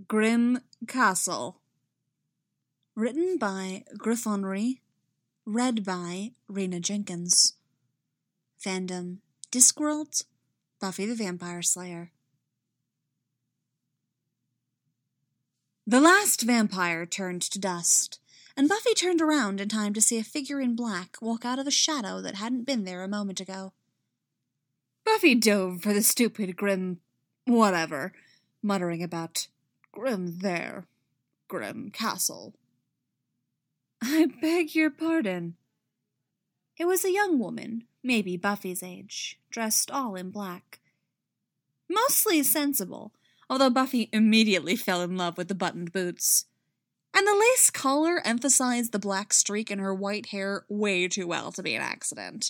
Grim Castle. Written by Griffon, read by Rena Jenkins. Fandom Discworld, Buffy the Vampire Slayer. The last vampire turned to dust, and Buffy turned around in time to see a figure in black walk out of a shadow that hadn't been there a moment ago. Buffy dove for the stupid Grim whatever, muttering about Grim there, Grim Castle. I beg your pardon. It was a young woman, maybe Buffy's age, dressed all in black. Mostly sensible, although Buffy immediately fell in love with the buttoned boots. And the lace collar emphasized the black streak in her white hair way too well to be an accident.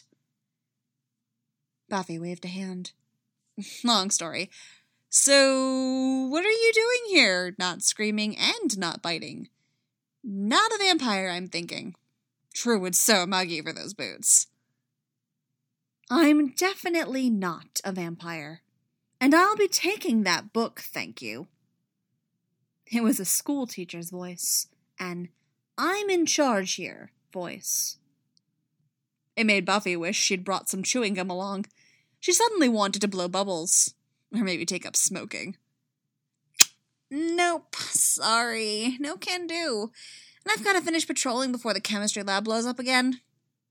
Buffy waved a hand. Long story. So, what are you doing here? Not screaming and not biting. Not a vampire, I'm thinking. True, it's so muggy for those boots. I'm definitely not a vampire. And I'll be taking that book, thank you. It was a schoolteacher's voice, an I'm in charge here voice. It made Buffy wish she'd brought some chewing gum along. She suddenly wanted to blow bubbles. Or maybe take up smoking. Nope, sorry. No can do. And I've got to finish patrolling before the chemistry lab blows up again.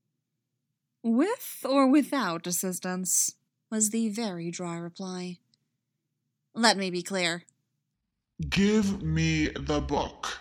With or without assistance, was the very dry reply. Let me be clear. Give me the book.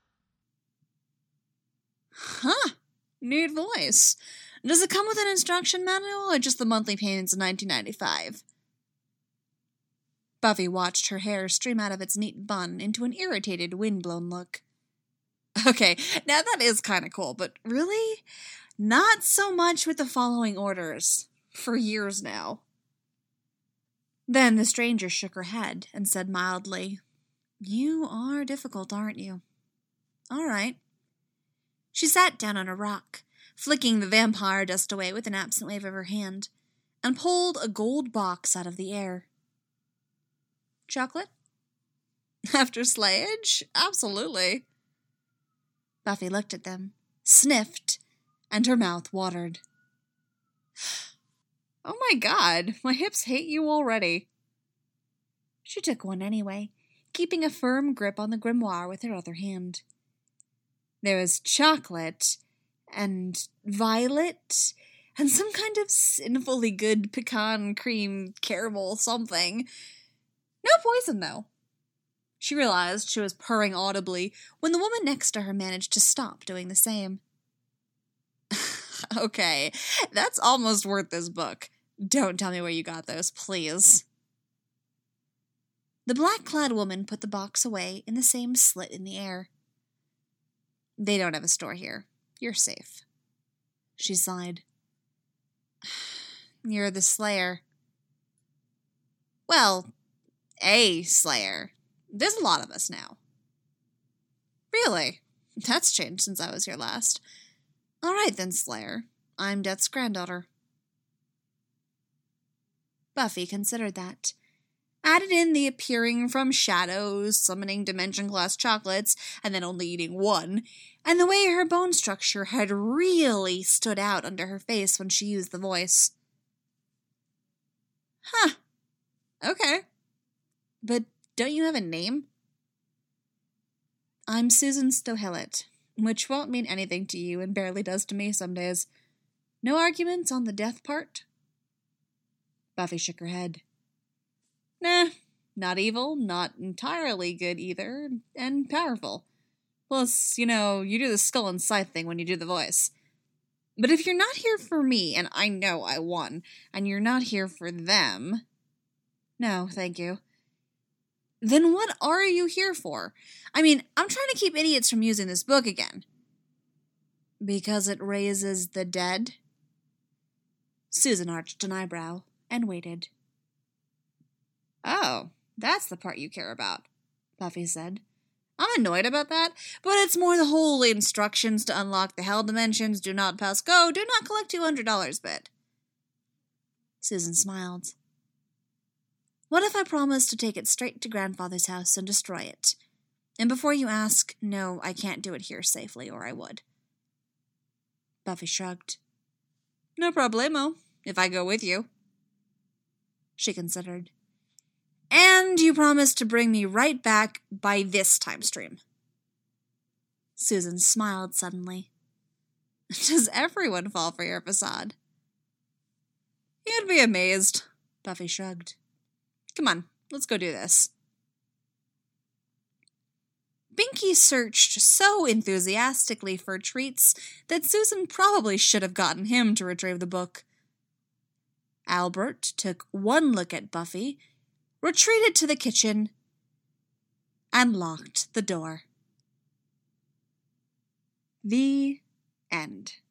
Huh. Neat voice. Does it come with an instruction manual or just the monthly payments in $19.95? Buffy watched her hair stream out of its neat bun into an irritated, wind-blown look. Okay, now that is kind of cool, but really? Not so much with the following orders. For years now. Then the stranger shook her head and said mildly, You are difficult, aren't you? All right. She sat down on a rock, flicking the vampire dust away with an absent wave of her hand, and pulled a gold box out of the air. Chocolate? After slayage? Absolutely. Buffy looked at them, sniffed, and her mouth watered. Oh my God, my hips hate you already. She took one anyway, keeping a firm grip on the grimoire with her other hand. There was chocolate, and violet, and some kind of sinfully good pecan cream caramel something. No poison, though. She realized she was purring audibly when the woman next to her managed to stop doing the same. Okay, that's almost worth this book. Don't tell me where you got those, please. The black-clad woman put the box away in the same slit in the air. They don't have a store here. You're safe. She sighed. You're the Slayer. Well, a Slayer. There's a lot of us now. Really? That's changed since I was here last. All right then, Slayer. I'm Death's granddaughter. Buffy considered that. Added in the appearing from shadows, summoning dimension-class chocolates, and then only eating one, and the way her bone structure had really stood out under her face when she used the voice. Huh. Okay. But don't you have a name? I'm Susan Stohillet, which won't mean anything to you and barely does to me some days. No arguments on the death part? Buffy shook her head. Nah, not evil, not entirely good either, and powerful. Plus, you do the skull and scythe thing when you do the voice. But if you're not here for me, and I know I won, and you're not here for them... No, thank you. Then what are you here for? I mean, I'm trying to keep idiots from using this book again. Because it raises the dead? Susan arched an eyebrow and waited. Oh, that's the part you care about, Buffy said. I'm annoyed about that, but it's more the whole instructions to unlock the hell dimensions, do not pass go, do not collect $200 bit. Susan smiled. What if I promised to take it straight to Grandfather's house and destroy it? And before you ask, no, I can't do it here safely, or I would. Buffy shrugged. No problemo, if I go with you. She considered. And you promise to bring me right back by this time stream. Susan smiled suddenly. Does everyone fall for your facade? You'd be amazed, Buffy shrugged. Come on, let's go do this. Binky searched so enthusiastically for treats that Susan probably should have gotten him to retrieve the book. Albert took one look at Buffy, retreated to the kitchen, and locked the door. The end.